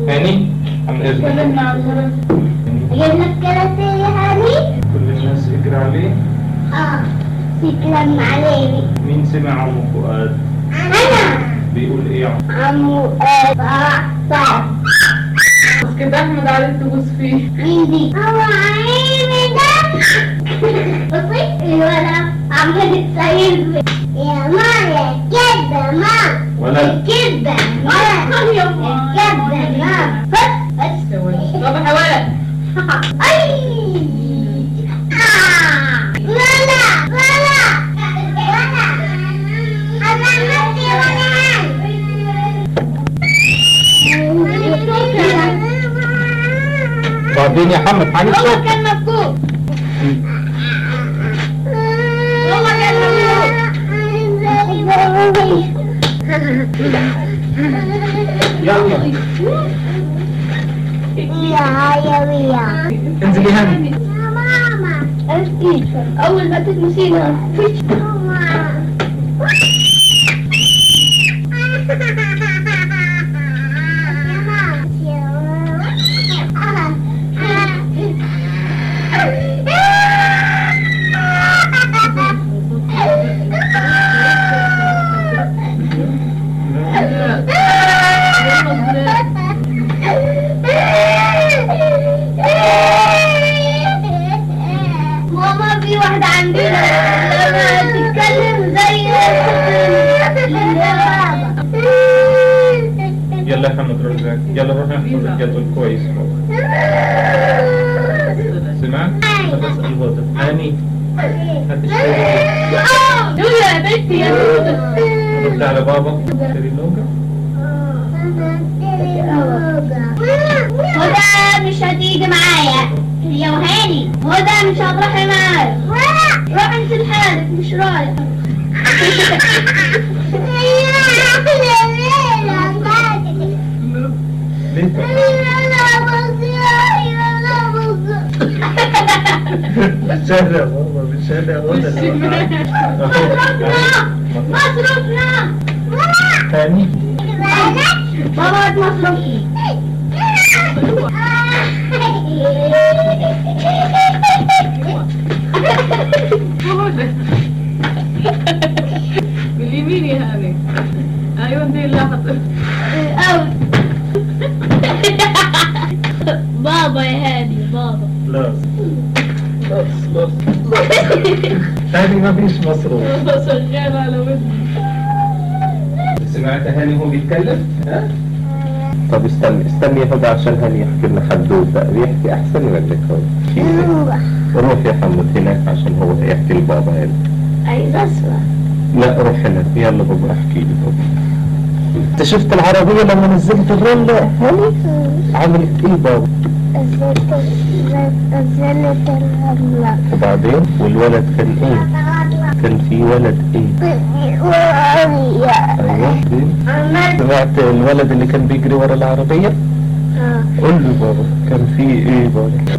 هاني عن اذنك اتكلمنا عن الكراسي. اجيب لك كراسي يا هاني؟ كل الناس اجري عليه. تتلم عليه. مين سمع عمو فؤاد؟ انا. بيقول ايه عمو صعب. بس كده احمد عليك تبوس فيه. مين دي؟ هو عيني ده. بصي الولد عمال يتصير يا ماما كده ما ولد كده ما يا ماما. كده ما بس يا ولد صباح يا ولد. اي ولا ولا انا نفسي بعدين يا محمد تعالي هو شوف. كان مفقود. هو كان مفقود. يلا يا ويا انزلي هاني. يا ماما افتي اول ما تلمسينا فيش ماما في واحدة عندنا لما تتكلم زي بابا. يلا يا محمد رزاق يلا روح نحفظ الجدول كويس. سمعت؟ بس الوضع هاني هتشتري دولة يا بنتي يا دولة. رد على بابا تشتري لوجا. هدى مش هتيجي معايا يا وهاني. هدى مش هتروحي معايا. روح انت لحالك مش رايح. ليه بالشهر يا بابا بالشهر يا مصروفنا هاني بابا مصروفي. باليمين يا هاني. ايوه دي اللحظة. بابا يا هادي بابا. خلاص خلاص هاني ما فيش مصروف. شغال على ودني. سمعت هاني هو بيتكلم؟ ها؟ طب استني يا هدى عشان هاني يحكي لنا حدوته. بيحكي احسن من لك هو. روح يا حمد هناك عشان هو يحكي لبابا هنا. عايز اسمع. لا روح هناك يلا بابا احكي لي بابا. انت شفت العربية لما نزلت الرولة هاني؟ عملت ايه بابا؟ نزلت الرملة. وبعدين والولد كان ايه؟ كان في ولد ايه؟ ايوه سمعت الولد اللي كان بيجري ورا العربية؟ قول له بابا كان في ايه بابا؟